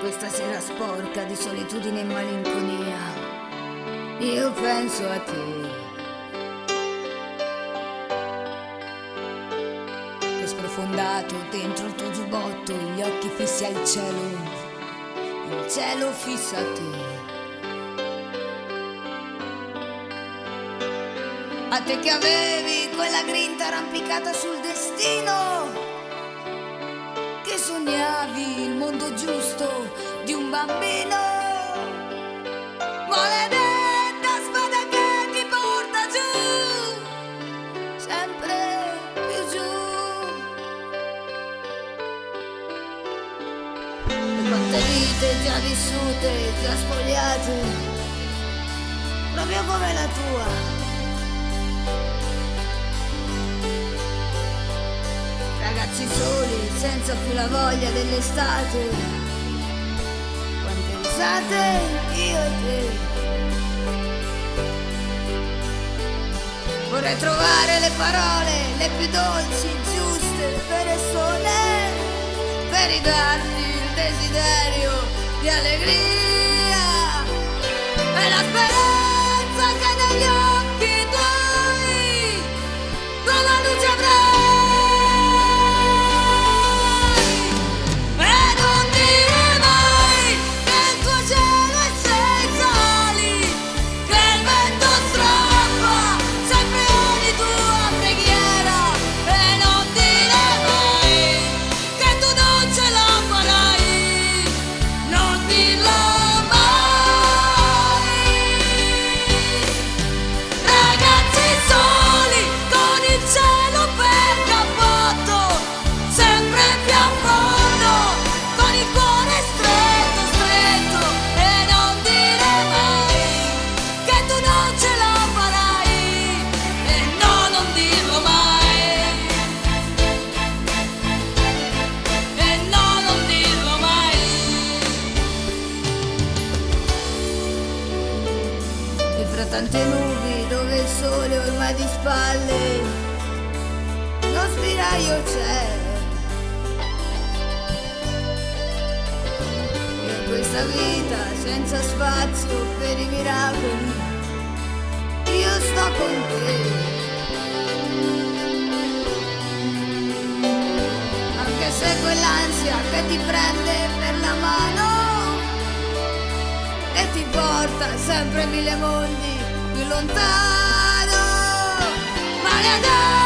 questa sera sporca di solitudine e malinconia, io penso a te, che sprofondato dentro il tuo giubbotto, gli occhi fissi al cielo, il cielo fissa a te. A te che avevi quella grinta arrampicata sul destino, che sognavi il mondo giusto di un bambino. Maledetta spada che ti porta giù, sempre più giù. E quante vite già vissute, già spogliate, proprio come la tua. Ragazzi soli, senza più la voglia dell'estate. Quante risate, io e te. Vorrei trovare le parole, le più dolci, giuste, persone, per ridarti il desiderio di allegria e la speranza che negli occhi tuoi nuova luce avrai. Fra tante nubi dove il sole ormai di spalle, uno spiraglio c'è. E in questa vita senza spazio per i miracoli, io sto con te. Anche se quell'ansia che ti prende per la mano e ti porta sempre mille mondi più lontano, maledetto.